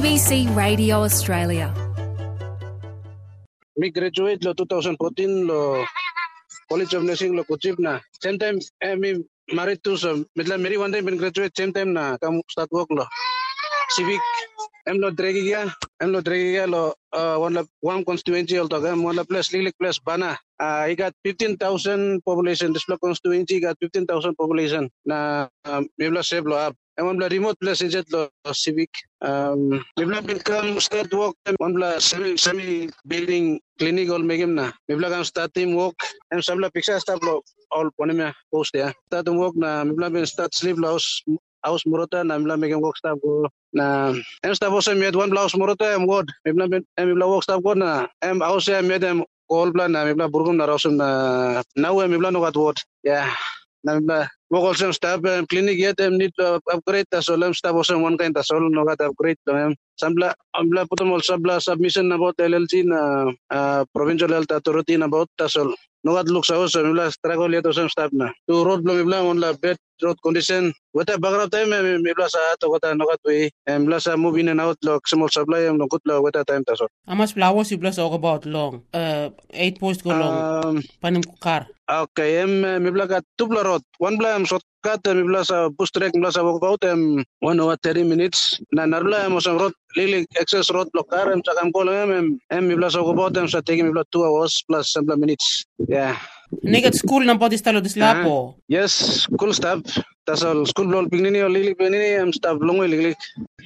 ABC Radio Australia. Me graduate lo 2014 lo College of Nursing lo Kuchip na. Same time me married to some. मतलब मेरी one time graduate same time na kam start work lo. Civic em lo dregi lo one constituency alto gam one place Lilik place Bana. I got 15,000 population. This constituency got 15,000 population. Na mebla save lo up. One remote place is it lo civic. Mebla become start work. One semi building clinic all megim na. Mebla kam start team work. Em sabla picture start lo all ponema post ya. Start work na mebla start sleep lo house murota na mebla megim work start go na em start also made one blouse murota em word. Mebla work start go na em house em made em all plan na mebla burgum na rasum na now em mebla no got word. Yeah. Na mebla work also staff clinic yet em need upgrade ta so staff also one kind ta so no got upgrade em Sambla ambla potom sabla submission about LLG na provincial health authority na about tasol nogat looks house mibla struggle yeto some staff na to road blow mibla on la bed road condition wata bagra time mibla sa to kota nogat we mibla sa move in and out lock small supply em no good lo wata time tasol amas flowers mibla sa about long 8 post go long panim car okay mibla ka tubla road one bla am shortcut mibla sa bus trek mibla sa walk about 1 hour 30 minutes na narla am some road Lili access road blocker em sakam ko em mibla sa walk about em sa taking mibla 2 hours plus some minutes yeah negat school na podi stalo dislapo yes school staff tasol school blol pignini o lili pignini em staff longoy liglik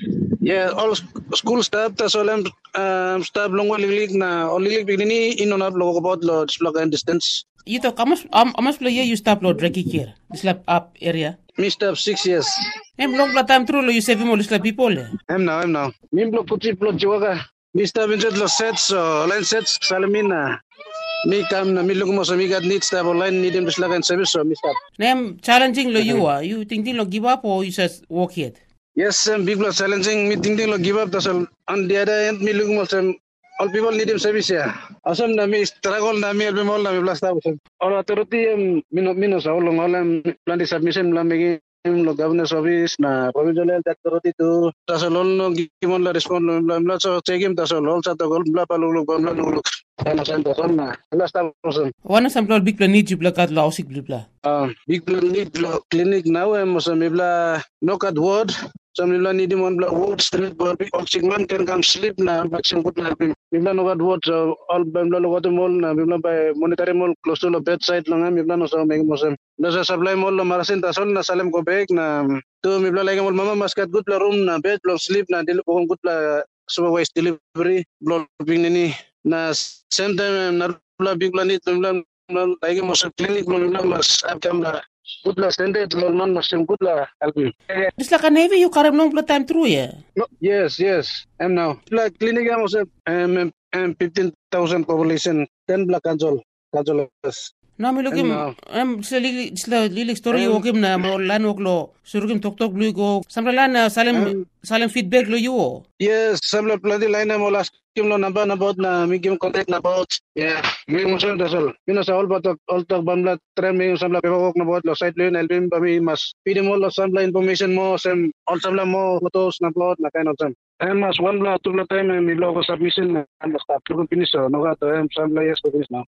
yeah all school staff tasol em staff longoy liglik na o liglik pignini inonap lo about lo block and distance ito amas play you stop lo dreki here dislap up area me staff 6 years em long la time through lo you save mo dislap people em now mim block puti block jiwaga me staff in lo sets line sets salamina me kam na milog mo sa migat needs staff online need them dislap and service so me staff nem challenging lo you think lo give up or you just work it yes big block challenging me think lo give up tasol on the other end milog mo sa all people need him service ya. Asam na mi struggle na mi album all na mi blasta usam. All authority mino sa ulong all plan di submission la mi lo governor's office na provincial health authority to tasol no gimon la respond la so checkim tasol all sa to gol bla palulog bla lulog. Sana sa tasol na blasta usam. Wana sam bla big plan need you bla kat la ausik bla. Big plan need clinic now em sa mi bla no kat ward Some nila need him on ward street but oxygen can come sleep na vaccine put na nila no got ward all bamla lo got mall na nila by monetary mall close to the bedside lang nila no sa meg mosem no sa supply mall lo marasin tasol na salem ko bag na to nila lagi mall mama maskat good la room na bed lo sleep na dili ko good la supervised delivery blood binini na same time na big planit nila lagi mo sa clinic mo nila mas abkam na good la standard lo man mas good la albi Isla ka navy you karam long time through yeah. No, yes. I'm now. Like clinic I'm 15,000 population. 10 black kanjol. Na mi lugim sila lilik story okim na lan oklo surugim tok blue go samla lan salem feedback lo you. Yes, samla pladi line mo last kim lo number about na mi kim contact na about. Yeah, mi mo sa dasol. Pino sa all talk bamla tren mi samla pebok na about lo site lo album mi mas pidi mo lo samla information mo sem all samla mo photos na about na kind of some. Mas one bla two bla time mi logo submission na start to finish no ga to samla yes to finish now.